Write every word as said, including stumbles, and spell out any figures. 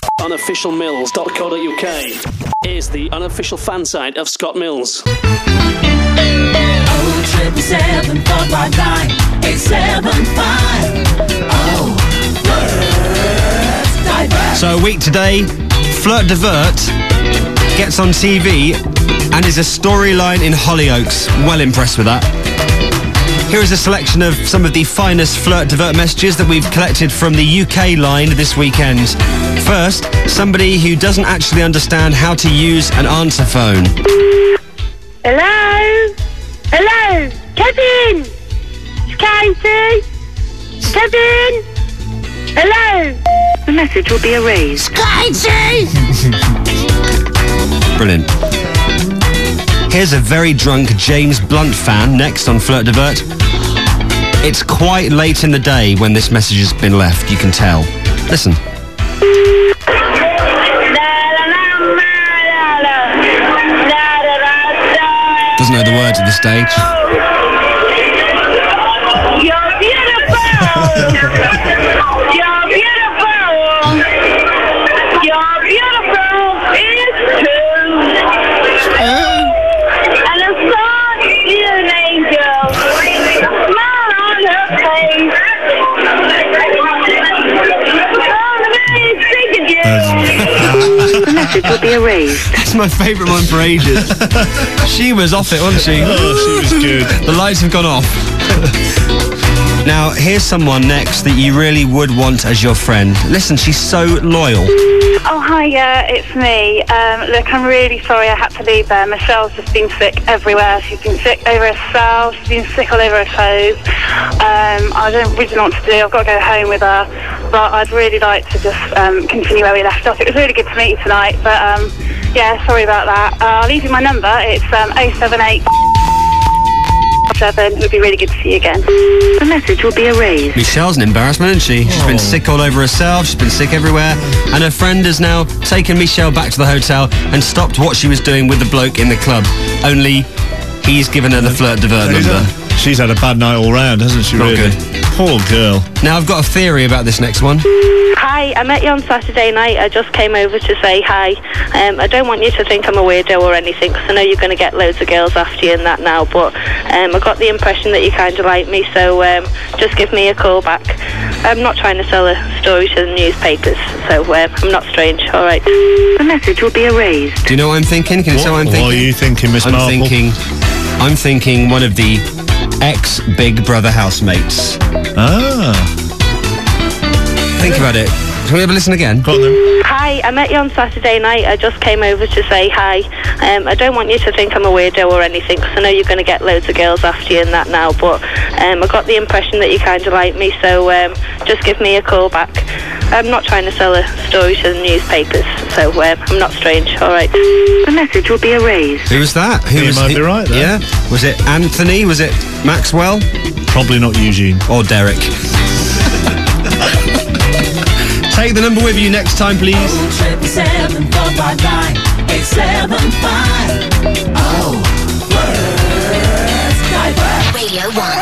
unofficial mills dot co dot uk is the unofficial fan site of Scott Mills. Oh, triple seven, four five nine, eight seven five. Oh, first divert. So a week today, Flirt Divert gets on T V and is a storyline in Hollyoaks. Well impressed with that. Here is a selection of some of the finest Flirt Divert messages that we've collected from the U K line this weekend. First, somebody who doesn't actually understand how to use an answer phone. Hello? Hello? Kevin? It's Katie? Kevin? Hello? The message will be erased. Katie! Brilliant. Here's a very drunk James Blunt fan next on Flirt Divert. It's quite late in the day when this message has been left, you can tell. Listen. Doesn't know the words at this stage. You're beautiful! You're beautiful! You're beautiful! It's true! And I saw you, an angel. Smile on her face. The message will be erased. That's my favourite one for ages. She was off it, wasn't she? Oh, she was good. The lights have gone off. Now, here's someone next that you really would want as your friend. Listen, she's so loyal. Oh, hi, yeah, it's me. Um, look, I'm really sorry I had to leave there. Michelle's just been sick everywhere. She's been sick over herself. She's been sick all over her toes. Um, I don't really know what to do. I've got to go home with her. But I'd really like to just um, continue where we left off. It was really good to meet you tonight. But, um, yeah, sorry about that. Uh, I'll leave you my number. It's um, oh seven eight seven. It would be really good to see you again. The message will be erased. Michelle's an embarrassment, isn't she? She's been sick all over herself, she's been sick everywhere, and her friend has now taken Michelle back to the hotel and stopped what she was doing with the bloke in the club. Only he's given her the Flirt Divert She's number. had, she's had a bad night all round, hasn't she, Not really? good. Poor girl. Now, I've got a theory about this next one. Hi, I met you on Saturday night. I just came over to say hi. Um, I don't want you to think I'm a weirdo or anything, because I know you're going to get loads of girls after you and that now, but um, I got the impression that you kind of like me, so um, just give me a call back. I'm not trying to sell a story to the newspapers, so um, I'm not strange, all right. The message will be erased. Do you know what I'm thinking? Can you What, say what I'm what thinking? are you thinking, Miss I'm Marple? thinking, I'm thinking one of the ex-Big Brother housemates. Ah. Think about it. Can we have a listen again? Go on then. Hi, I met you on Saturday night. I just came over to say hi. Um, I don't want you to think I'm a weirdo or anything, because I know you're going to get loads of girls after you and that now, but um, I got the impression that you kind of like me, so um, just give me a call back. I'm not trying to sell a story to the newspapers, so um, I'm not strange, all right. The message will be erased. Who was that? Who You was might he- be right there. Yeah. Was it Anthony? Was it Maxwell? Probably not Eugene. Or Derek? Take the number with you next time, please. Oh, triple seven, four five nine, eight seven five. Oh, first divert. Radio one.